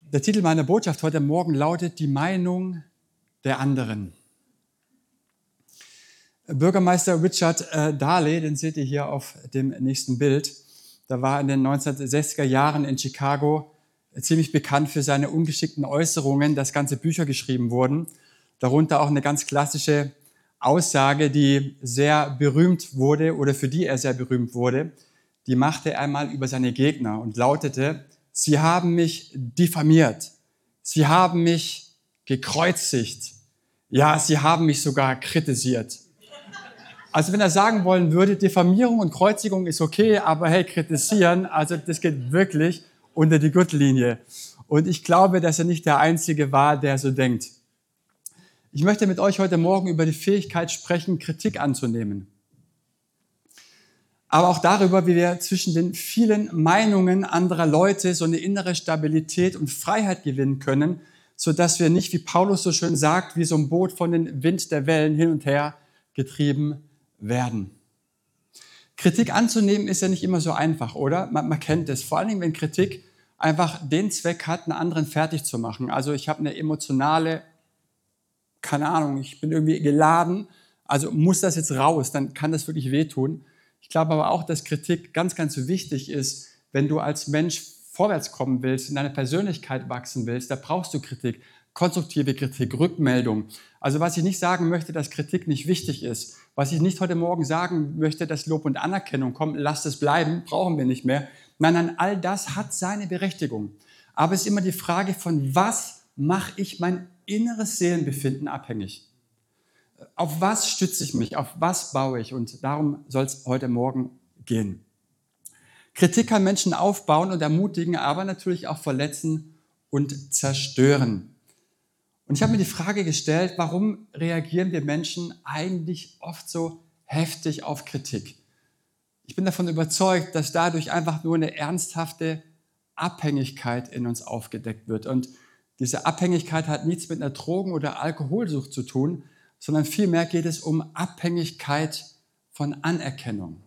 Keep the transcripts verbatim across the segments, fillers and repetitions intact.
Der Titel meiner Botschaft heute Morgen lautet Die Meinung der anderen. Bürgermeister Richard äh, Daley, den seht ihr hier auf dem nächsten Bild, der war in den neunzehnhundertsechziger Jahren in Chicago ziemlich bekannt für seine ungeschickten Äußerungen, dass ganze Bücher geschrieben wurden, darunter auch eine ganz klassische Aussage, die sehr berühmt wurde oder für die er sehr berühmt wurde, die machte er einmal über seine Gegner und lautete: Sie haben mich diffamiert, sie haben mich gekreuzigt, ja, sie haben mich sogar kritisiert. Also wenn er sagen wollen würde, Diffamierung und Kreuzigung ist okay, aber hey, kritisieren, also das geht wirklich unter die Gürtellinie. Und ich glaube, dass er nicht der Einzige war, der so denkt. Ich möchte mit euch heute Morgen über die Fähigkeit sprechen, Kritik anzunehmen. Aber auch darüber, wie wir zwischen den vielen Meinungen anderer Leute so eine innere Stabilität und Freiheit gewinnen können, sodass wir nicht, wie Paulus so schön sagt, wie so ein Boot von den Wind der Wellen hin und her getrieben werden. Kritik anzunehmen ist ja nicht immer so einfach, oder? Man, man kennt es. Vor allen Dingen, wenn Kritik einfach den Zweck hat, einen anderen fertig zu machen. Also ich habe eine emotionale, keine Ahnung, ich bin irgendwie geladen, also muss das jetzt raus, dann kann das wirklich wehtun. Ich glaube aber auch, dass Kritik ganz, ganz wichtig ist, wenn du als Mensch vorwärts kommen willst, in deiner Persönlichkeit wachsen willst, da brauchst du Kritik, konstruktive Kritik, Rückmeldung. Also was ich nicht sagen möchte, dass Kritik nicht wichtig ist, was ich nicht heute Morgen sagen möchte, dass Lob und Anerkennung kommt, lasst es bleiben, brauchen wir nicht mehr. Nein, nein, all das hat seine Berechtigung. Aber es ist immer die Frage, von was mache ich mein inneres Seelenbefinden abhängig? Auf was stütze ich mich? Auf was baue ich? Und darum soll es heute Morgen gehen. Kritik kann Menschen aufbauen und ermutigen, aber natürlich auch verletzen und zerstören. Und ich habe mir die Frage gestellt, warum reagieren wir Menschen eigentlich oft so heftig auf Kritik? Ich bin davon überzeugt, dass dadurch einfach nur eine ernsthafte Abhängigkeit in uns aufgedeckt wird. Und diese Abhängigkeit hat nichts mit einer Drogen- oder Alkoholsucht zu tun, sondern vielmehr geht es um Abhängigkeit von Anerkennung.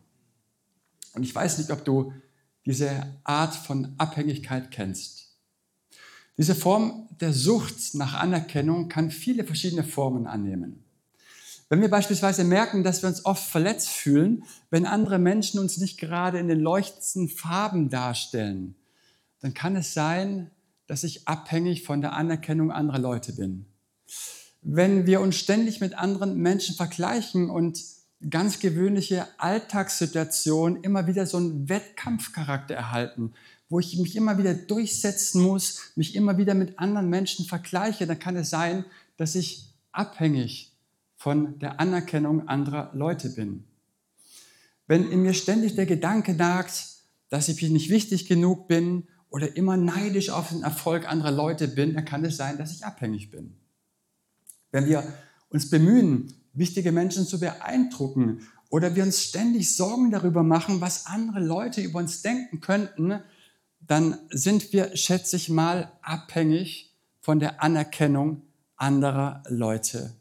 Und ich weiß nicht, ob du diese Art von Abhängigkeit kennst. Diese Form der Sucht nach Anerkennung kann viele verschiedene Formen annehmen. Wenn wir beispielsweise merken, dass wir uns oft verletzt fühlen, wenn andere Menschen uns nicht gerade in den leuchtendsten Farben darstellen, dann kann es sein, dass ich abhängig von der Anerkennung anderer Leute bin. Wenn wir uns ständig mit anderen Menschen vergleichen und ganz gewöhnliche Alltagssituationen immer wieder so einen Wettkampfcharakter erhalten, wo ich mich immer wieder durchsetzen muss, mich immer wieder mit anderen Menschen vergleiche, dann kann es sein, dass ich abhängig von der Anerkennung anderer Leute bin. Wenn in mir ständig der Gedanke nagt, dass ich nicht wichtig genug bin oder immer neidisch auf den Erfolg anderer Leute bin, dann kann es sein, dass ich abhängig bin. Wenn wir uns bemühen, wichtige Menschen zu beeindrucken oder wir uns ständig Sorgen darüber machen, was andere Leute über uns denken könnten, dann sind wir, schätze ich mal, abhängig von der Anerkennung anderer Leute.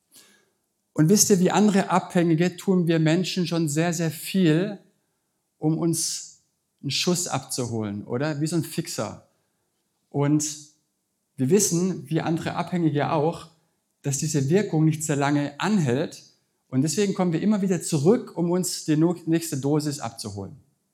Und wisst ihr, wie andere Abhängige tun wir Menschen schon sehr, sehr viel, um uns einen Schuss abzuholen, oder? Wie so ein Fixer. Und wir wissen, wie andere Abhängige auch, dass diese Wirkung nicht sehr lange anhält. Und deswegen kommen wir immer wieder zurück, um uns die nächste Dosis abzuholen.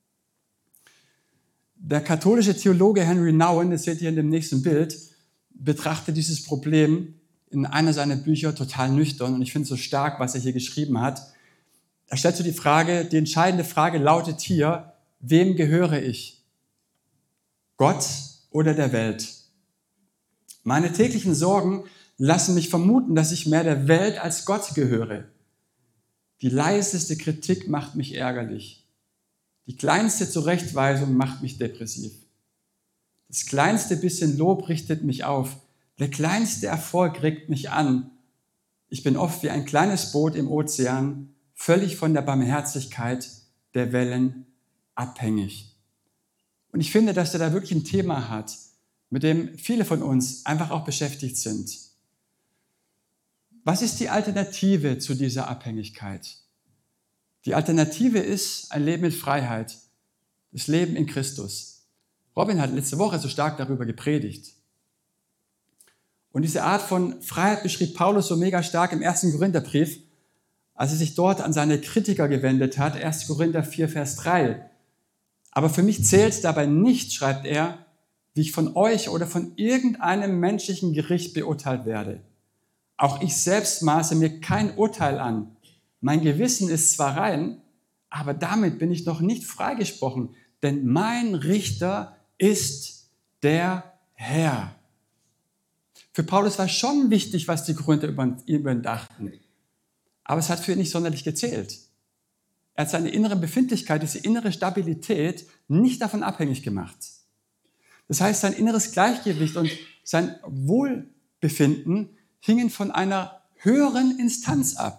Der katholische Theologe Henry Nouwen, das seht ihr in dem nächsten Bild, betrachtet dieses Problem in einer seiner Bücher total nüchtern. Und ich finde es so stark, was er hier geschrieben hat. Er stellt so die Frage, die entscheidende Frage lautet hier: Wem gehöre ich? Gott oder der Welt? Meine täglichen Sorgen lassen mich vermuten, dass ich mehr der Welt als Gott gehöre. Die leiseste Kritik macht mich ärgerlich. Die kleinste Zurechtweisung macht mich depressiv. Das kleinste bisschen Lob richtet mich auf. Der kleinste Erfolg regt mich an. Ich bin oft wie ein kleines Boot im Ozean, völlig von der Barmherzigkeit der Wellen abhängig. Und ich finde, dass er da wirklich ein Thema hat, mit dem viele von uns einfach auch beschäftigt sind. Was ist die Alternative zu dieser Abhängigkeit? Die Alternative ist ein Leben mit Freiheit, das Leben in Christus. Robin hat letzte Woche so stark darüber gepredigt. Und diese Art von Freiheit beschrieb Paulus so mega stark im ersten Korintherbrief, als er sich dort an seine Kritiker gewendet hat, erster Korinther vier, Vers drei. Aber für mich zählt dabei nicht, schreibt er, wie ich von euch oder von irgendeinem menschlichen Gericht beurteilt werde. Auch ich selbst maße mir kein Urteil an. Mein Gewissen ist zwar rein, aber damit bin ich noch nicht freigesprochen, denn mein Richter ist der Herr. Für Paulus war schon wichtig, was die Korinther über ihn dachten. Aber es hat für ihn nicht sonderlich gezählt. Er hat seine innere Befindlichkeit, diese innere Stabilität nicht davon abhängig gemacht. Das heißt, sein inneres Gleichgewicht und sein Wohlbefinden hingen von einer höheren Instanz ab.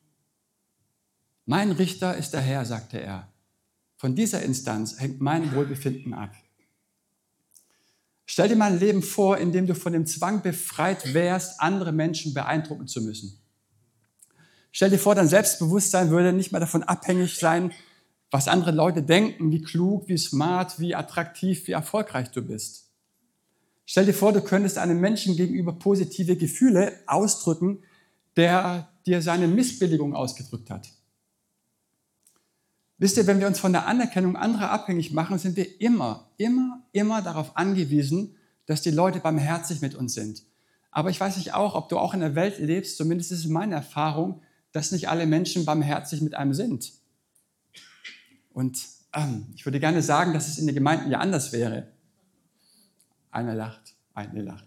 Mein Richter ist der Herr, sagte er. Von dieser Instanz hängt mein Wohlbefinden ab. Stell dir mal ein Leben vor, in dem du von dem Zwang befreit wärst, andere Menschen beeindrucken zu müssen. Stell dir vor, dein Selbstbewusstsein würde nicht mehr davon abhängig sein, was andere Leute denken, wie klug, wie smart, wie attraktiv, wie erfolgreich du bist. Stell dir vor, du könntest einem Menschen gegenüber positive Gefühle ausdrücken, der dir seine Missbilligung ausgedrückt hat. Wisst ihr, wenn wir uns von der Anerkennung anderer abhängig machen, sind wir immer, immer, immer darauf angewiesen, dass die Leute barmherzig mit uns sind. Aber ich weiß nicht auch, ob du auch in der Welt lebst, zumindest ist es meine Erfahrung, dass nicht alle Menschen barmherzig mit einem sind. Und ähm, ich würde gerne sagen, dass es in den Gemeinden ja anders wäre. Einer lacht, eine lacht.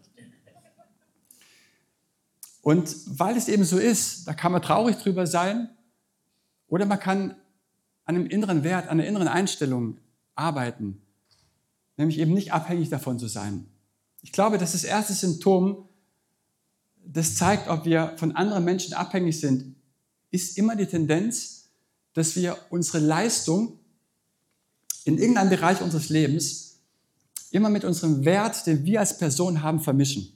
Und weil es eben so ist, da kann man traurig drüber sein oder man kann an einem inneren Wert, an einer inneren Einstellung arbeiten, nämlich eben nicht abhängig davon zu sein. Ich glaube, dass das erste Symptom, das zeigt, ob wir von anderen Menschen abhängig sind, ist immer die Tendenz, dass wir unsere Leistung in irgendeinem Bereich unseres Lebens immer mit unserem Wert, den wir als Person haben, vermischen.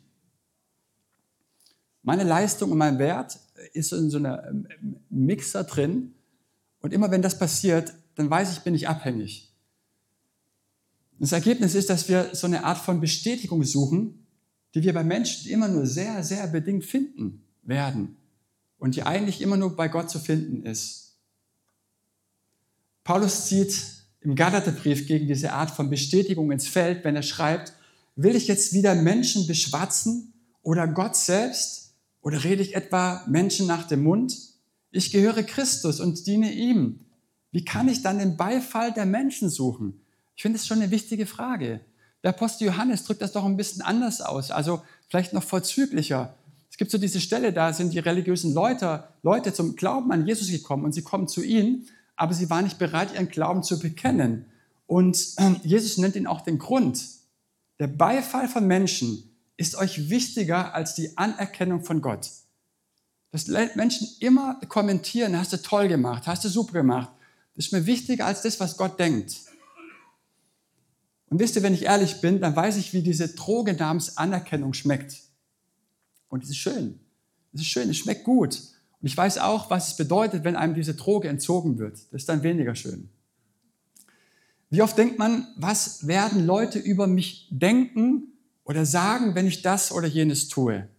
Meine Leistung und mein Wert ist in so einem Mixer drin und immer wenn das passiert, dann weiß ich, bin ich abhängig. Das Ergebnis ist, dass wir so eine Art von Bestätigung suchen, die wir bei Menschen immer nur sehr, sehr bedingt finden werden und die eigentlich immer nur bei Gott zu finden ist. Paulus zieht im Galaterbrief gegen diese Art von Bestätigung ins Feld, wenn er schreibt, will ich jetzt wieder Menschen beschwatzen oder Gott selbst oder rede ich etwa Menschen nach dem Mund? Ich gehöre Christus und diene ihm. Wie kann ich dann den Beifall der Menschen suchen? Ich finde das schon eine wichtige Frage. Der Apostel Johannes drückt das doch ein bisschen anders aus, also vielleicht noch vorzüglicher. Es gibt so diese Stelle, da sind die religiösen Leute, Leute zum Glauben an Jesus gekommen und sie kommen zu ihm, aber sie waren nicht bereit, ihren Glauben zu bekennen. Und Jesus nennt ihn auch den Grund. Der Beifall von Menschen ist euch wichtiger als die Anerkennung von Gott. Dass Menschen immer kommentieren, hast du toll gemacht, hast du super gemacht. Das ist mir wichtiger als das, was Gott denkt. Und wisst ihr, wenn ich ehrlich bin, dann weiß ich, wie diese Droge namens Anerkennung schmeckt. Und es ist schön. Es ist schön, es schmeckt gut. Und ich weiß auch, was es bedeutet, wenn einem diese Droge entzogen wird. Das ist dann weniger schön. Wie oft denkt man, was werden Leute über mich denken oder sagen, wenn ich das oder jenes tue?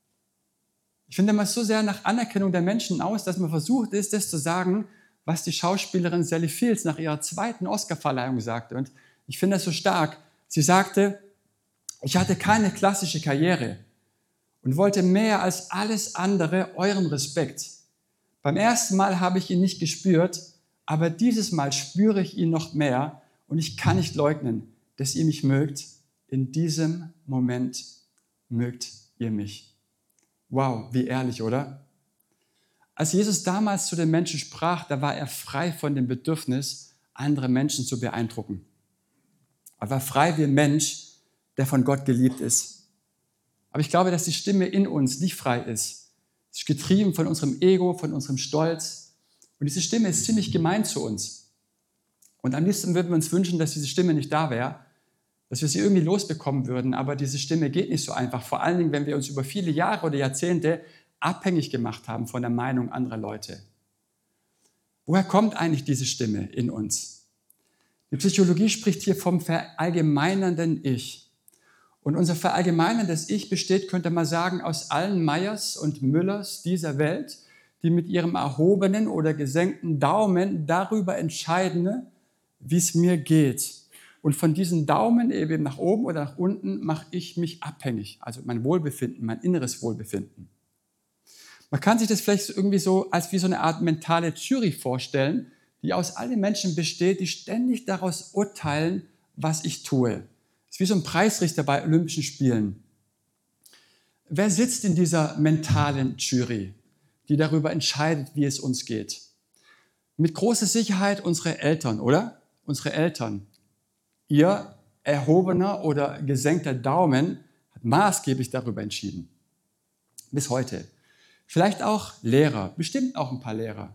Ich finde man so sehr nach Anerkennung der Menschen aus, dass man versucht ist, das zu sagen, was die Schauspielerin Sally Fields nach ihrer zweiten Oscarverleihung sagte. Und ich finde das so stark. Sie sagte, ich hatte keine klassische Karriere und wollte mehr als alles andere euren Respekt. Beim ersten Mal habe ich ihn nicht gespürt, aber dieses Mal spüre ich ihn noch mehr und ich kann nicht leugnen, dass ihr mich mögt. In diesem Moment mögt ihr mich. Wow, wie ehrlich, oder? Als Jesus damals zu den Menschen sprach, da war er frei von dem Bedürfnis, andere Menschen zu beeindrucken. Er war frei wie ein Mensch, der von Gott geliebt ist. Aber ich glaube, dass die Stimme in uns nicht frei ist. Sie ist getrieben von unserem Ego, von unserem Stolz. Und diese Stimme ist ziemlich gemein zu uns. Und am liebsten würden wir uns wünschen, dass diese Stimme nicht da wäre, dass wir sie irgendwie losbekommen würden. Aber diese Stimme geht nicht so einfach. Vor allen Dingen, wenn wir uns über viele Jahre oder Jahrzehnte abhängig gemacht haben von der Meinung anderer Leute. Woher kommt eigentlich diese Stimme in uns? Die Psychologie spricht hier vom verallgemeinernden Ich. Und unser verallgemeinerndes Ich besteht, könnte man sagen, aus allen Meyers und Müllers dieser Welt, die mit ihrem erhobenen oder gesenkten Daumen darüber entscheiden, wie es mir geht. Und von diesen Daumen eben nach oben oder nach unten mache ich mich abhängig, also mein Wohlbefinden, mein inneres Wohlbefinden. Man kann sich das vielleicht irgendwie so als wie so eine Art mentale Jury vorstellen, die aus allen Menschen besteht, die ständig daraus urteilen, was ich tue. Das ist wie so ein Preisrichter bei Olympischen Spielen. Wer sitzt in dieser mentalen Jury, die darüber entscheidet, wie es uns geht? Mit großer Sicherheit unsere Eltern, oder? Unsere Eltern. Ihr erhobener oder gesenkter Daumen hat maßgeblich darüber entschieden. Bis heute. Vielleicht auch Lehrer, bestimmt auch ein paar Lehrer.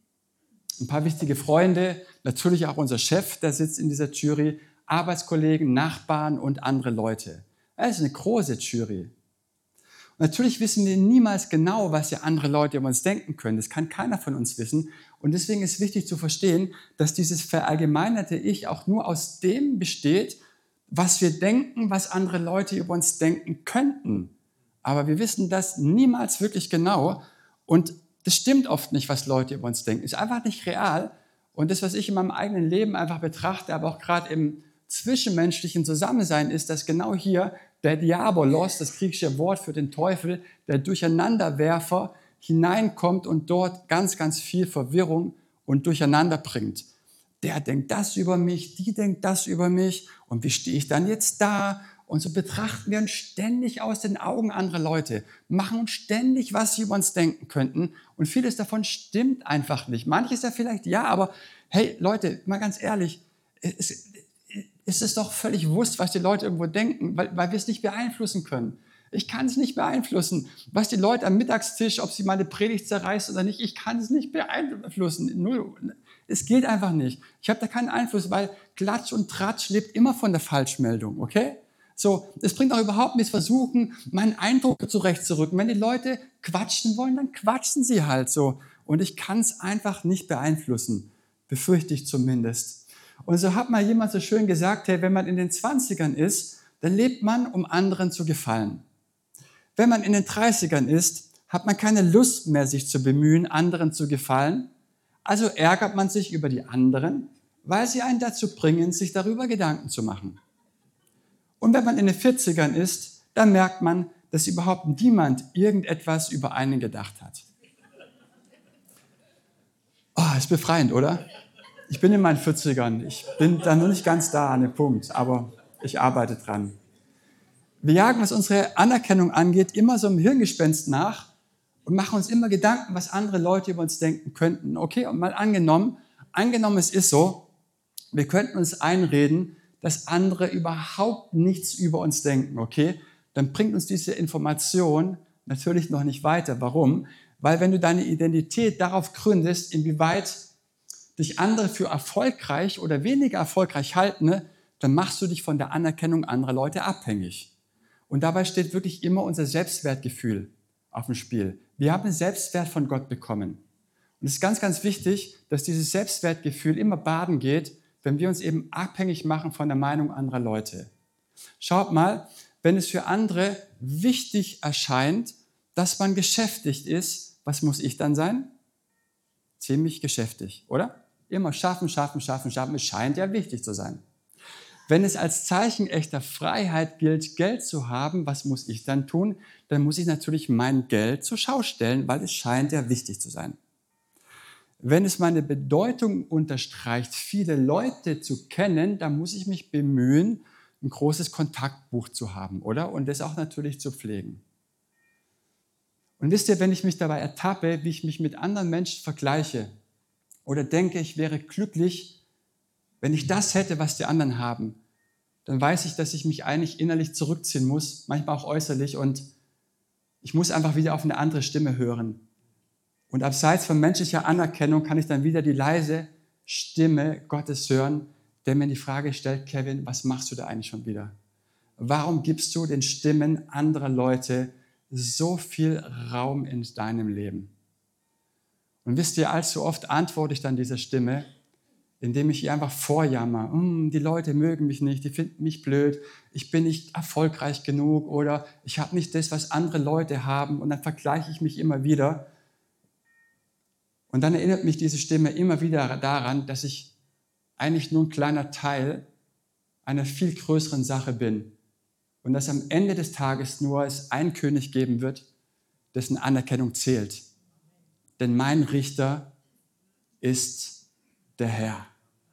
Ein paar wichtige Freunde, natürlich auch unser Chef, der sitzt in dieser Jury, Arbeitskollegen, Nachbarn und andere Leute. Das ist eine große Jury. Und natürlich wissen wir niemals genau, was ja andere Leute über uns denken können. Das kann keiner von uns wissen. Und deswegen ist wichtig zu verstehen, dass dieses verallgemeinerte Ich auch nur aus dem besteht, was wir denken, was andere Leute über uns denken könnten. Aber wir wissen das niemals wirklich genau. Und das stimmt oft nicht, was Leute über uns denken. Ist einfach nicht real. Und das, was ich in meinem eigenen Leben einfach betrachte, aber auch gerade im zwischenmenschlichen Zusammensein, ist, dass genau hier der Diabolos, das griechische Wort für den Teufel, der Durcheinanderwerfer, hineinkommt und dort ganz, ganz viel Verwirrung und Durcheinander bringt. Der denkt das über mich, die denkt das über mich und wie stehe ich dann jetzt da? Und so betrachten wir uns ständig aus den Augen anderer Leute, machen uns ständig, was sie über uns denken könnten und vieles davon stimmt einfach nicht. Manches ja vielleicht ja, aber hey Leute, mal ganz ehrlich, es, es ist doch völlig wurscht, was die Leute irgendwo denken, weil, weil wir es nicht beeinflussen können. Ich kann es nicht beeinflussen, was die Leute am Mittagstisch, ob sie meine Predigt zerreißt oder nicht, ich kann es nicht beeinflussen. Null. Es geht einfach nicht. Ich habe da keinen Einfluss, weil Klatsch und Tratsch lebt immer von der Falschmeldung, okay? So, es bringt auch überhaupt nichts, versuchen, meinen Eindruck zurechtzurücken. Wenn die Leute quatschen wollen, dann quatschen sie halt so. Und ich kann es einfach nicht beeinflussen, befürchte ich zumindest. Und so hat mal jemand so schön gesagt, hey, wenn man in den zwanzigern ist, dann lebt man, um anderen zu gefallen. Wenn man in den dreißigern ist, hat man keine Lust mehr, sich zu bemühen, anderen zu gefallen. Also ärgert man sich über die anderen, weil sie einen dazu bringen, sich darüber Gedanken zu machen. Und wenn man in den vierzigern ist, dann merkt man, dass überhaupt niemand irgendetwas über einen gedacht hat. Oh, ist befreiend, oder? Ich bin in meinen vierzigern. Ich bin da noch nicht ganz da an dem Punkt, aber ich arbeite dran. Wir jagen, was unsere Anerkennung angeht, immer so einem Hirngespenst nach und machen uns immer Gedanken, was andere Leute über uns denken könnten. Okay, und mal angenommen, angenommen es ist so, wir könnten uns einreden, dass andere überhaupt nichts über uns denken, okay? Dann bringt uns diese Information natürlich noch nicht weiter. Warum? Weil wenn du deine Identität darauf gründest, inwieweit dich andere für erfolgreich oder weniger erfolgreich halten, dann machst du dich von der Anerkennung anderer Leute abhängig. Und dabei steht wirklich immer unser Selbstwertgefühl auf dem Spiel. Wir haben einen Selbstwert von Gott bekommen. Und es ist ganz, ganz wichtig, dass dieses Selbstwertgefühl immer baden geht, wenn wir uns eben abhängig machen von der Meinung anderer Leute. Schaut mal, wenn es für andere wichtig erscheint, dass man beschäftigt ist, was muss ich dann sein? Ziemlich geschäftig, oder? Immer schaffen, schaffen, schaffen, schaffen. Es scheint ja wichtig zu sein. Wenn es als Zeichen echter Freiheit gilt, Geld zu haben, was muss ich dann tun? Dann muss ich natürlich mein Geld zur Schau stellen, weil es scheint ja wichtig zu sein. Wenn es meine Bedeutung unterstreicht, viele Leute zu kennen, dann muss ich mich bemühen, ein großes Kontaktbuch zu haben, oder? Und das auch natürlich zu pflegen. Und wisst ihr, wenn ich mich dabei ertappe, wie ich mich mit anderen Menschen vergleiche oder denke, ich wäre glücklich, wenn ich das hätte, was die anderen haben, dann weiß ich, dass ich mich eigentlich innerlich zurückziehen muss, manchmal auch äußerlich, und ich muss einfach wieder auf eine andere Stimme hören. Und abseits von menschlicher Anerkennung kann ich dann wieder die leise Stimme Gottes hören, der mir die Frage stellt, Kevin, was machst du da eigentlich schon wieder? Warum gibst du den Stimmen anderer Leute so viel Raum in deinem Leben? Und wisst ihr, allzu oft antworte ich dann dieser Stimme, indem ich ihr einfach vorjammer. Hm, die Leute mögen mich nicht, die finden mich blöd, ich bin nicht erfolgreich genug oder ich habe nicht das, was andere Leute haben, und dann vergleiche ich mich immer wieder. Und dann erinnert mich diese Stimme immer wieder daran, dass ich eigentlich nur ein kleiner Teil einer viel größeren Sache bin und dass am Ende des Tages nur es einen König geben wird, dessen Anerkennung zählt. Denn mein Richter ist der Herr.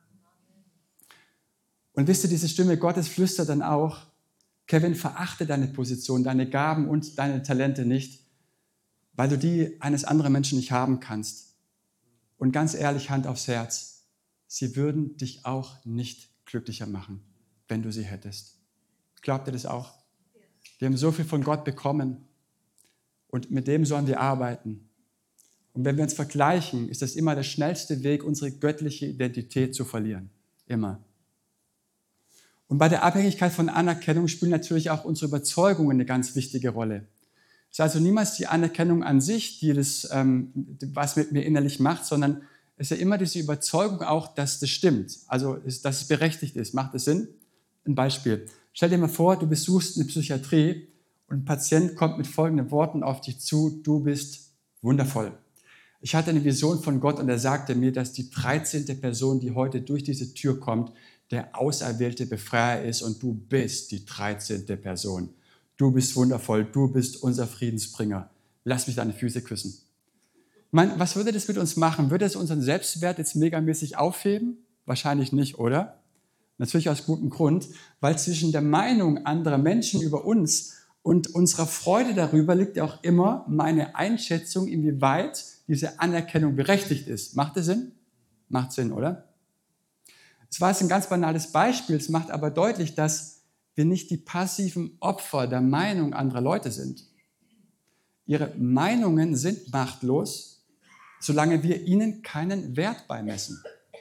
Und wisst ihr, diese Stimme Gottes flüstert dann auch: Kevin, verachte deine Position, deine Gaben und deine Talente nicht, weil du die eines anderen Menschen nicht haben kannst. Und ganz ehrlich, Hand aufs Herz, sie würden dich auch nicht glücklicher machen, wenn du sie hättest. Glaubt ihr das auch? Wir haben so viel von Gott bekommen und mit dem sollen wir arbeiten. Und wenn wir uns vergleichen, ist das immer der schnellste Weg, unsere göttliche Identität zu verlieren. Immer. Und bei der Abhängigkeit von Anerkennung spielen natürlich auch unsere Überzeugungen eine ganz wichtige Rolle. Es ist also niemals die Anerkennung an sich, die das, ähm, was mit mir innerlich macht, sondern es ist ja immer diese Überzeugung auch, dass das stimmt, also dass es berechtigt ist. Macht das Sinn? Ein Beispiel. Stell dir mal vor, du besuchst eine Psychiatrie und ein Patient kommt mit folgenden Worten auf dich zu: Du bist wundervoll. Ich hatte eine Vision von Gott und er sagte mir, dass die dreizehnte Person, die heute durch diese Tür kommt, der auserwählte Befreier ist und du bist die dreizehnte Person. Du bist wundervoll, du bist unser Friedensbringer. Lass mich deine Füße küssen. Ich meine, was würde das mit uns machen? Würde es unseren Selbstwert jetzt megamäßig aufheben? Wahrscheinlich nicht, oder? Natürlich aus gutem Grund, weil zwischen der Meinung anderer Menschen über uns und unserer Freude darüber liegt ja auch immer meine Einschätzung, inwieweit diese Anerkennung berechtigt ist. Macht das Sinn? Macht Sinn, oder? Es war jetzt ein ganz banales Beispiel, es macht aber deutlich, dass wir nicht die passiven Opfer der Meinung anderer Leute sind. Ihre Meinungen sind machtlos, solange wir ihnen keinen Wert beimessen.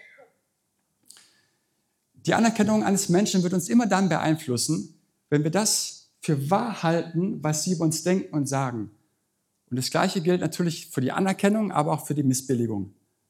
Die Anerkennung eines Menschen wird uns immer dann beeinflussen, wenn wir das für wahr halten, was sie über uns denken und sagen. Und das Gleiche gilt natürlich für die Anerkennung, aber auch für die Missbilligung.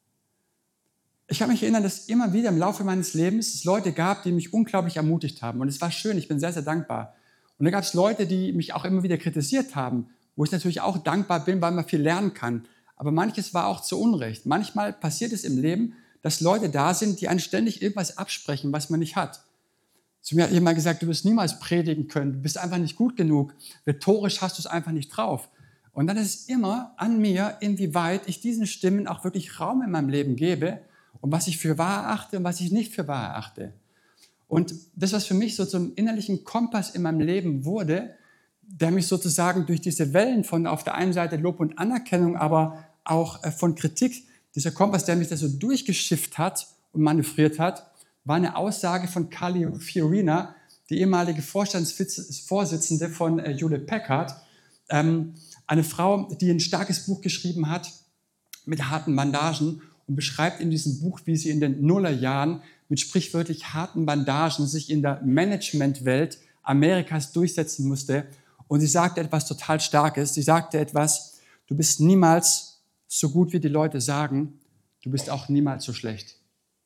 Ich kann mich erinnern, dass es immer wieder im Laufe meines Lebens es Leute gab, die mich unglaublich ermutigt haben. Und es war schön, ich bin sehr, sehr dankbar. Und dann gab es Leute, die mich auch immer wieder kritisiert haben, wo ich natürlich auch dankbar bin, weil man viel lernen kann. Aber manches war auch zu Unrecht. Manchmal passiert es im Leben, dass Leute da sind, die einen ständig irgendwas absprechen, was man nicht hat. Zu mir hat jemand gesagt, du wirst niemals predigen können, du bist einfach nicht gut genug, rhetorisch hast du es einfach nicht drauf. Und dann ist es immer an mir, inwieweit ich diesen Stimmen auch wirklich Raum in meinem Leben gebe und was ich für wahr erachte und was ich nicht für wahr erachte. Und das, was für mich so zum innerlichen Kompass in meinem Leben wurde, der mich sozusagen durch diese Wellen von auf der einen Seite Lob und Anerkennung, aber auch von Kritik, dieser Kompass, der mich da so durchgeschifft hat und manövriert hat, war eine Aussage von Carly Fiorina, die ehemalige Vorstandsvorsitzende von Hewlett Packard, ähm, eine Frau, die ein starkes Buch geschrieben hat mit harten Bandagen und beschreibt in diesem Buch, wie sie in den Nullerjahren mit sprichwörtlich harten Bandagen sich in der Managementwelt Amerikas durchsetzen musste. Und sie sagte etwas total Starkes. Sie sagte etwas: Du bist niemals so gut, wie die Leute sagen. Du bist auch niemals so schlecht.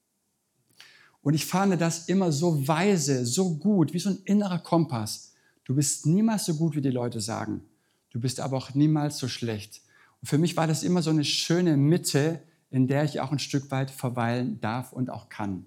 Und ich fand das immer so weise, so gut, wie so ein innerer Kompass. Du bist niemals so gut, wie die Leute sagen. Du bist aber auch niemals so schlecht. Und für mich war das immer so eine schöne Mitte, in der ich auch ein Stück weit verweilen darf und auch kann.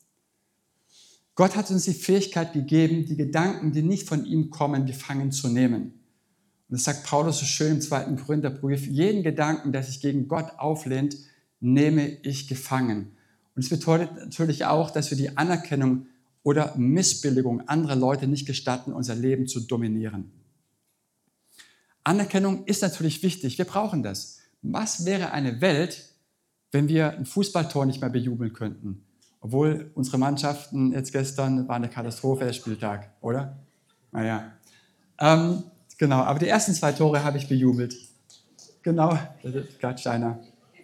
Gott hat uns die Fähigkeit gegeben, die Gedanken, die nicht von ihm kommen, gefangen zu nehmen. Und das sagt Paulus so schön im zweiten Korintherbrief: Jeden Gedanken, der sich gegen Gott auflehnt, nehme ich gefangen. Und es bedeutet natürlich auch, dass wir die Anerkennung oder Missbilligung anderer Leute nicht gestatten, unser Leben zu dominieren. Anerkennung ist natürlich wichtig, wir brauchen das. Was wäre eine Welt, wenn wir ein Fußballtor nicht mehr bejubeln könnten? Obwohl unsere Mannschaften jetzt gestern war eine Katastrophe, der Spieltag, oder? Naja, ähm, genau, aber die ersten zwei Tore habe ich bejubelt. Genau, Klatsch einer.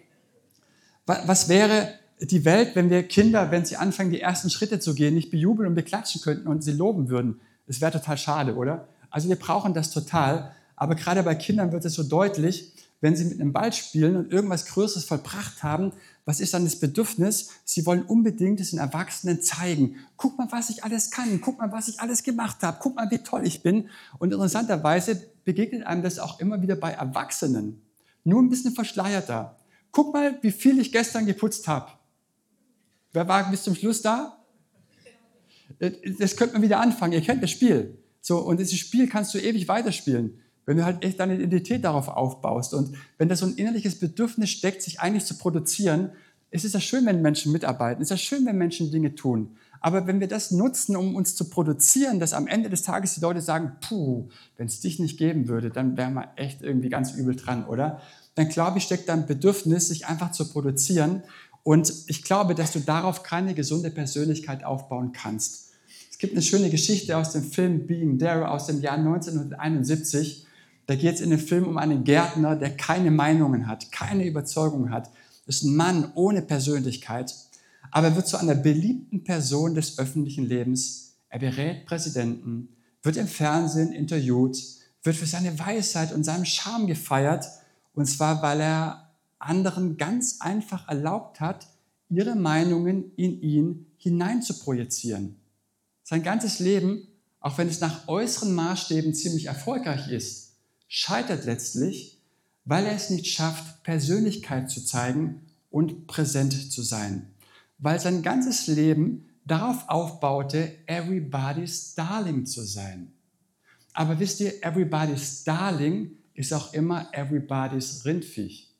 Was wäre die Welt, wenn wir Kinder, wenn sie anfangen, die ersten Schritte zu gehen, nicht bejubeln und beklatschen könnten und sie loben würden? Das wäre total schade, oder? Also wir brauchen das total. Aber gerade bei Kindern wird es so deutlich, wenn sie mit einem Ball spielen und irgendwas Größeres vollbracht haben, was ist dann das Bedürfnis? Sie wollen unbedingt es den Erwachsenen zeigen. Guck mal, was ich alles kann. Guck mal, was ich alles gemacht habe. Guck mal, wie toll ich bin. Und interessanterweise begegnet einem das auch immer wieder bei Erwachsenen. Nur ein bisschen verschleierter. Guck mal, wie viel ich gestern geputzt habe. Wer war bis zum Schluss da? Das könnte man wieder anfangen. Ihr kennt das Spiel. So, und dieses Spiel kannst du ewig weiterspielen, wenn du halt echt deine Identität darauf aufbaust. Und wenn da so ein innerliches Bedürfnis steckt, sich eigentlich zu produzieren, es ist ja schön, wenn Menschen mitarbeiten. Es ist ja schön, wenn Menschen Dinge tun. Aber wenn wir das nutzen, um uns zu produzieren, dass am Ende des Tages die Leute sagen, puh, wenn es dich nicht geben würde, dann wären wir echt irgendwie ganz übel dran, oder? Dann glaube ich, steckt da ein Bedürfnis, sich einfach zu produzieren. Und ich glaube, dass du darauf keine gesunde Persönlichkeit aufbauen kannst. Es gibt eine schöne Geschichte aus dem Film Being There aus dem Jahr neunzehnhunderteinundsiebzig. Da geht es in dem Film um einen Gärtner, der keine Meinungen hat, keine Überzeugung hat. Das ist ein Mann ohne Persönlichkeit, aber er wird zu einer beliebten Person des öffentlichen Lebens. Er berät Präsidenten, wird im Fernsehen interviewt, wird für seine Weisheit und seinen Charme gefeiert, und zwar, weil er anderen ganz einfach erlaubt hat, ihre Meinungen in ihn hineinzuprojizieren. Sein ganzes Leben, auch wenn es nach äußeren Maßstäben ziemlich erfolgreich ist, scheitert letztlich, weil er es nicht schafft, Persönlichkeit zu zeigen und präsent zu sein. Weil sein ganzes Leben darauf aufbaute, everybody's darling zu sein. Aber wisst ihr, everybody's darling ist auch immer everybody's Rindviech.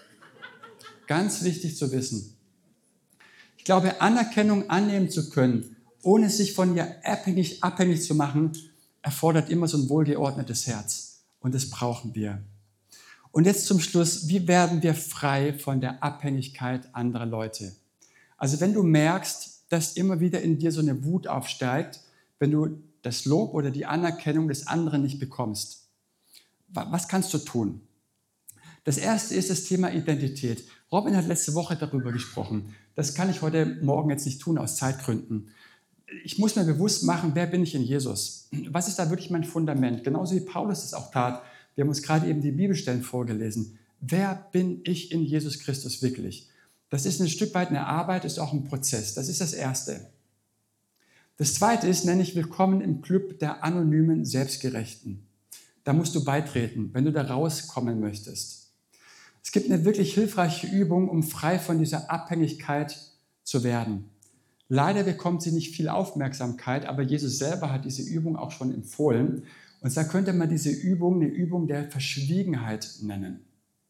Ganz wichtig zu wissen. Ich glaube, Anerkennung annehmen zu können, ohne sich von ihr abhängig, abhängig zu machen, erfordert immer so ein wohlgeordnetes Herz. Und das brauchen wir. Und jetzt zum Schluss, wie werden wir frei von der Abhängigkeit anderer Leute? Also wenn du merkst, dass immer wieder in dir so eine Wut aufsteigt, wenn du das Lob oder die Anerkennung des anderen nicht bekommst, was kannst du tun? Das erste ist das Thema Identität. Robin hat letzte Woche darüber gesprochen. Das kann ich heute Morgen jetzt nicht tun aus Zeitgründen. Ich muss mir bewusst machen, wer bin ich in Jesus? Was ist da wirklich mein Fundament? Genauso wie Paulus es auch tat. Wir haben uns gerade eben die Bibelstellen vorgelesen. Wer bin ich in Jesus Christus wirklich? Das ist ein Stück weit eine Arbeit, ist auch ein Prozess. Das ist das Erste. Das Zweite ist, nenne ich willkommen im Club der anonymen Selbstgerechten. Da musst du beitreten, wenn du da rauskommen möchtest. Es gibt eine wirklich hilfreiche Übung, um frei von dieser Abhängigkeit zu werden. Leider bekommt sie nicht viel Aufmerksamkeit, aber Jesus selber hat diese Übung auch schon empfohlen. Und da könnte man diese Übung eine Übung der Verschwiegenheit nennen.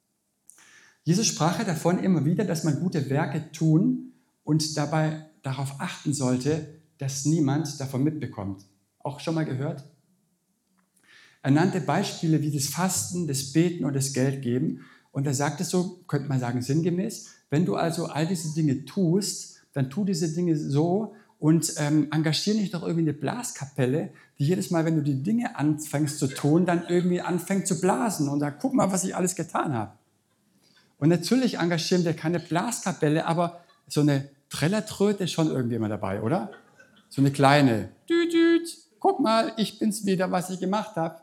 Jesus sprach ja davon immer wieder, dass man gute Werke tun und dabei darauf achten sollte, dass niemand davon mitbekommt. Auch schon mal gehört? Er nannte Beispiele wie das Fasten, das Beten und das Geldgeben. Und er sagte so, könnte man sagen sinngemäß, wenn du also all diese Dinge tust, dann tu diese Dinge so und ähm, engagier nicht doch irgendwie eine Blaskapelle, die jedes Mal, wenn du die Dinge anfängst zu tun, dann irgendwie anfängt zu blasen und sagt, guck mal, was ich alles getan habe. Und natürlich engagieren wir keine Blaskapelle, aber so eine Trellertröte ist schon irgendwie immer dabei, oder? So eine kleine, düt, düt, guck mal, ich bin's wieder, was ich gemacht habe.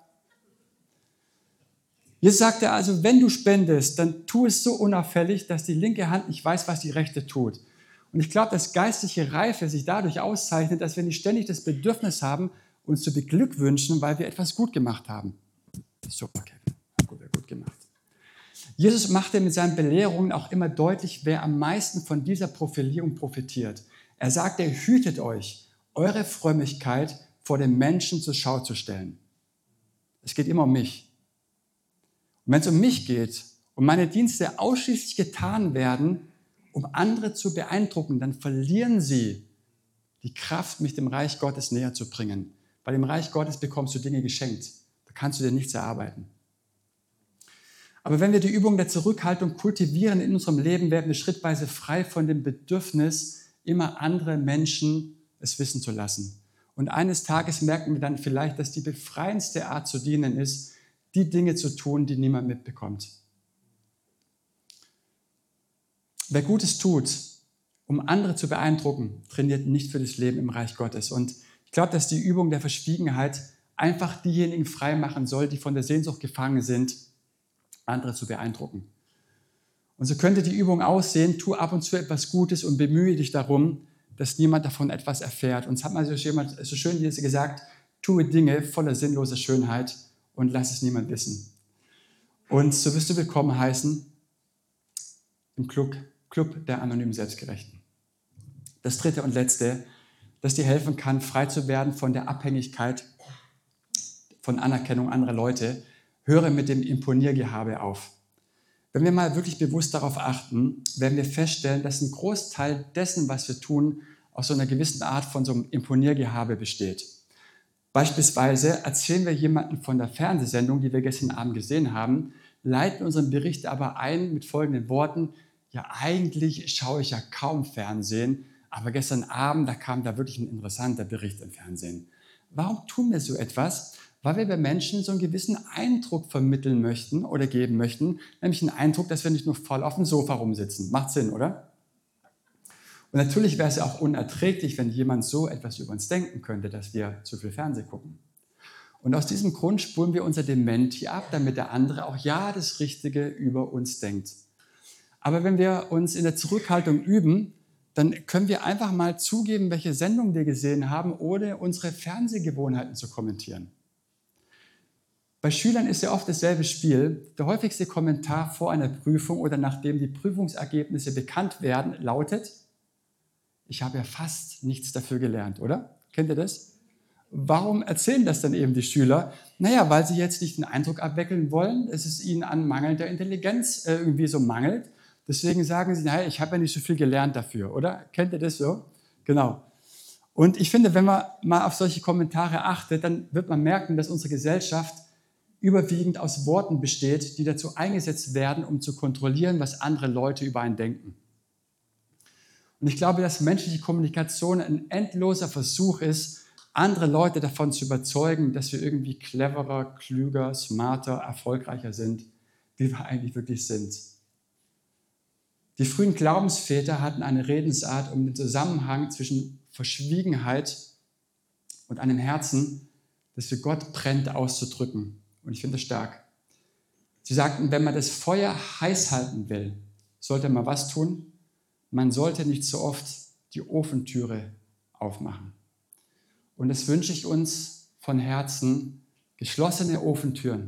Jetzt sagt er also, wenn du spendest, dann tu es so unauffällig, dass die linke Hand nicht weiß, was die rechte tut. Und ich glaube, dass geistliche Reife sich dadurch auszeichnet, dass wir nicht ständig das Bedürfnis haben, uns zu beglückwünschen, weil wir etwas gut gemacht haben. Super, Kevin. Gut, gut gemacht. Jesus machte mit seinen Belehrungen auch immer deutlich, wer am meisten von dieser Profilierung profitiert. Er sagte, hütet euch, eure Frömmigkeit vor den Menschen zur Schau zu stellen. Es geht immer um mich. Und wenn es um mich geht und meine Dienste ausschließlich getan werden, um andere zu beeindrucken, dann verlieren sie die Kraft, mich dem Reich Gottes näher zu bringen. Bei dem Reich Gottes bekommst du Dinge geschenkt. Da kannst du dir nichts erarbeiten. Aber wenn wir die Übung der Zurückhaltung kultivieren in unserem Leben, werden wir schrittweise frei von dem Bedürfnis, immer andere Menschen es wissen zu lassen. Und eines Tages merken wir dann vielleicht, dass die befreiendste Art zu dienen ist, die Dinge zu tun, die niemand mitbekommt. Wer Gutes tut, um andere zu beeindrucken, trainiert nicht für das Leben im Reich Gottes. Und ich glaube, dass die Übung der Verschwiegenheit einfach diejenigen frei machen soll, die von der Sehnsucht gefangen sind, andere zu beeindrucken. Und so könnte die Übung aussehen, tu ab und zu etwas Gutes und bemühe dich darum, dass niemand davon etwas erfährt. Und es hat mal so jemand so schön gesagt, tue Dinge voller sinnloser Schönheit und lass es niemand wissen. Und so wirst du willkommen heißen im Club, Club der anonymen Selbstgerechten. Das dritte und letzte, das dir helfen kann, frei zu werden von der Abhängigkeit von Anerkennung anderer Leute, höre mit dem Imponiergehabe auf. Wenn wir mal wirklich bewusst darauf achten, werden wir feststellen, dass ein Großteil dessen, was wir tun, aus so einer gewissen Art von so einem Imponiergehabe besteht. Beispielsweise erzählen wir jemandem von der Fernsehsendung, die wir gestern Abend gesehen haben, leiten unseren Bericht aber ein mit folgenden Worten: Ja, eigentlich schaue ich ja kaum Fernsehen, aber gestern Abend, da kam da wirklich ein interessanter Bericht im Fernsehen. Warum tun wir so etwas? Weil wir bei Menschen so einen gewissen Eindruck vermitteln möchten oder geben möchten, nämlich einen Eindruck, dass wir nicht nur faul auf dem Sofa rumsitzen. Macht Sinn, oder? Und natürlich wäre es ja auch unerträglich, wenn jemand so etwas über uns denken könnte, dass wir zu viel Fernsehen gucken. Und aus diesem Grund spulen wir unser Dementi ab, damit der andere auch ja das Richtige über uns denkt. Aber wenn wir uns in der Zurückhaltung üben, dann können wir einfach mal zugeben, welche Sendung wir gesehen haben, ohne unsere Fernsehgewohnheiten zu kommentieren. Bei Schülern ist ja oft dasselbe Spiel. Der häufigste Kommentar vor einer Prüfung oder nachdem die Prüfungsergebnisse bekannt werden, lautet: Ich habe ja fast nichts dafür gelernt, oder? Kennt ihr das? Warum erzählen das dann eben die Schüler? Naja, weil sie jetzt nicht den Eindruck abwickeln wollen, dass es ihnen an mangelnder Intelligenz irgendwie so mangelt. Deswegen sagen sie, naja, ich habe ja nicht so viel gelernt dafür, oder? Kennt ihr das so? Genau. Und ich finde, wenn man mal auf solche Kommentare achtet, dann wird man merken, dass unsere Gesellschaft überwiegend aus Worten besteht, die dazu eingesetzt werden, um zu kontrollieren, was andere Leute über einen denken. Und ich glaube, dass menschliche Kommunikation ein endloser Versuch ist, andere Leute davon zu überzeugen, dass wir irgendwie cleverer, klüger, smarter, erfolgreicher sind, wie wir eigentlich wirklich sind. Die frühen Glaubensväter hatten eine Redensart, um den Zusammenhang zwischen Verschwiegenheit und einem Herzen, das für Gott brennt, auszudrücken. Und ich finde das stark. Sie sagten, wenn man das Feuer heiß halten will, sollte man was tun? Man sollte nicht so oft die Ofentüre aufmachen. Und das wünsche ich uns von Herzen, geschlossene Ofentüren,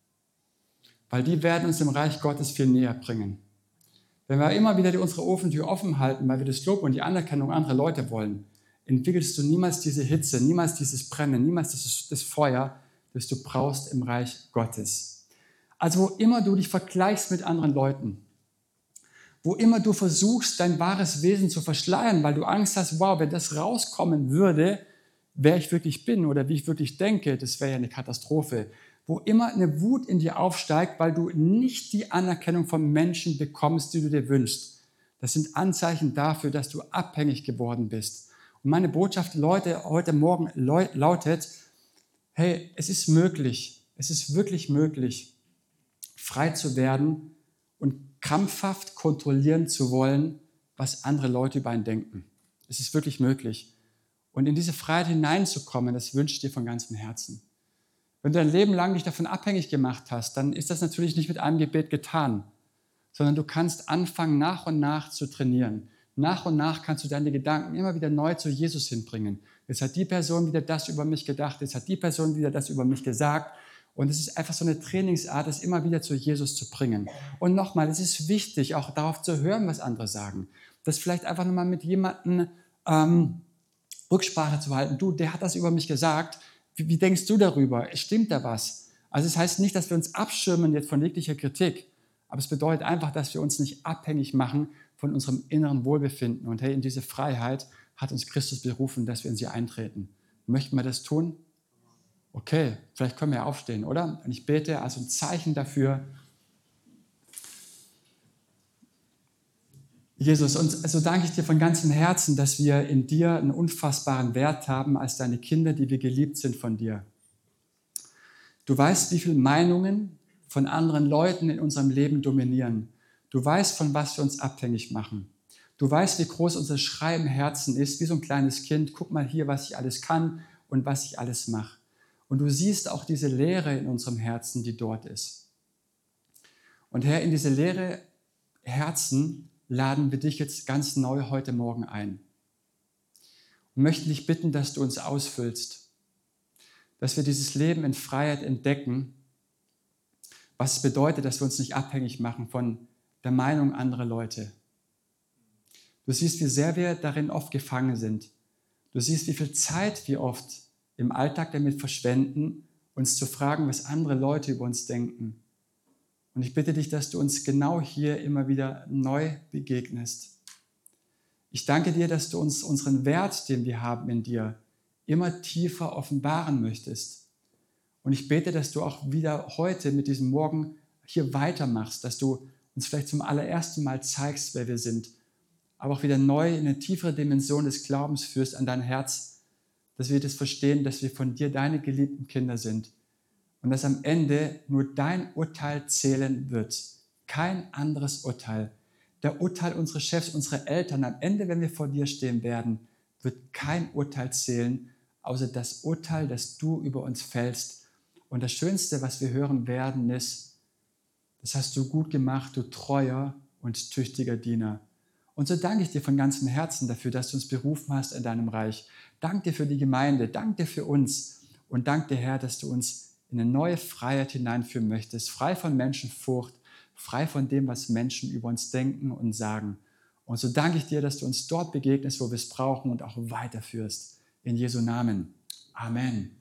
weil die werden uns dem Reich Gottes viel näher bringen. Wenn wir immer wieder die, unsere Ofentür offen halten, weil wir das Lob und die Anerkennung anderer Leute wollen, entwickelst du niemals diese Hitze, niemals dieses Brennen, niemals das, das Feuer, das du brauchst im Reich Gottes. Also wo immer du dich vergleichst mit anderen Leuten, wo immer du versuchst, dein wahres Wesen zu verschleiern, weil du Angst hast, wow, wenn das rauskommen würde, wer ich wirklich bin oder wie ich wirklich denke, das wäre ja eine Katastrophe. Wo immer eine Wut in dir aufsteigt, weil du nicht die Anerkennung von Menschen bekommst, die du dir wünschst. Das sind Anzeichen dafür, dass du abhängig geworden bist. Und meine Botschaft, Leute, heute Morgen lautet: Hey, es ist möglich, es ist wirklich möglich, frei zu werden und krampfhaft kontrollieren zu wollen, was andere Leute über einen denken. Es ist wirklich möglich. Und in diese Freiheit hineinzukommen, das wünsche ich dir von ganzem Herzen. Wenn du dein Leben lang dich davon abhängig gemacht hast, dann ist das natürlich nicht mit einem Gebet getan, sondern du kannst anfangen, nach und nach zu trainieren. Nach und nach kannst du deine Gedanken immer wieder neu zu Jesus hinbringen. Jetzt hat die Person wieder das über mich gedacht, jetzt hat die Person wieder das über mich gesagt. Und es ist einfach so eine Trainingsart, das immer wieder zu Jesus zu bringen. Und nochmal, es ist wichtig, auch darauf zu hören, was andere sagen. Das vielleicht einfach nochmal mit jemandem ähm, Rücksprache zu halten. Du, der hat das über mich gesagt. Wie, wie denkst du darüber? Stimmt da was? Also es heißt nicht, dass wir uns abschirmen jetzt von jeglicher Kritik. Aber es bedeutet einfach, dass wir uns nicht abhängig machen von unserem inneren Wohlbefinden. Und hey, in diese Freiheit hat uns Christus berufen, dass wir in sie eintreten. Möchten wir das tun? Okay, vielleicht können wir aufstehen, oder? Und ich bete als ein Zeichen dafür. Jesus, und so danke ich dir von ganzem Herzen, dass wir in dir einen unfassbaren Wert haben als deine Kinder, die wir geliebt sind von dir. Du weißt, wie viele Meinungen von anderen Leuten in unserem Leben dominieren. Du weißt, von was wir uns abhängig machen. Du weißt, wie groß unser Schrei im Herzen ist, wie so ein kleines Kind. Guck mal hier, was ich alles kann und was ich alles mache. Und du siehst auch diese Leere in unserem Herzen, die dort ist. Und Herr, in diese leere Herzen laden wir dich jetzt ganz neu heute Morgen ein und möchten dich bitten, dass du uns ausfüllst, dass wir dieses Leben in Freiheit entdecken, was es bedeutet, dass wir uns nicht abhängig machen von der Meinung anderer Leute. Du siehst, wie sehr wir darin oft gefangen sind. Du siehst, wie viel Zeit wir oft im Alltag damit verschwenden, uns zu fragen, was andere Leute über uns denken. Und ich bitte dich, dass du uns genau hier immer wieder neu begegnest. Ich danke dir, dass du uns unseren Wert, den wir haben in dir, immer tiefer offenbaren möchtest. Und ich bete, dass du auch wieder heute mit diesem Morgen hier weitermachst, dass du uns vielleicht zum allerersten Mal zeigst, wer wir sind, aber auch wieder neu in eine tiefere Dimension des Glaubens führst an dein Herz, dass wir das verstehen, dass wir von dir deine geliebten Kinder sind und dass am Ende nur dein Urteil zählen wird, kein anderes Urteil. Der Urteil unserer Chefs, unserer Eltern, am Ende, wenn wir vor dir stehen werden, wird kein Urteil zählen, außer das Urteil, das du über uns fällst. Und das Schönste, was wir hören werden, ist, das hast du gut gemacht, du treuer und tüchtiger Diener. Und so danke ich dir von ganzem Herzen dafür, dass du uns berufen hast in deinem Reich. Dank dir für die Gemeinde, dank dir für uns und dank dir, Herr, dass du uns in eine neue Freiheit hineinführen möchtest, frei von Menschenfurcht, frei von dem, was Menschen über uns denken und sagen. Und so danke ich dir, dass du uns dort begegnest, wo wir es brauchen und auch weiterführst. In Jesu Namen. Amen.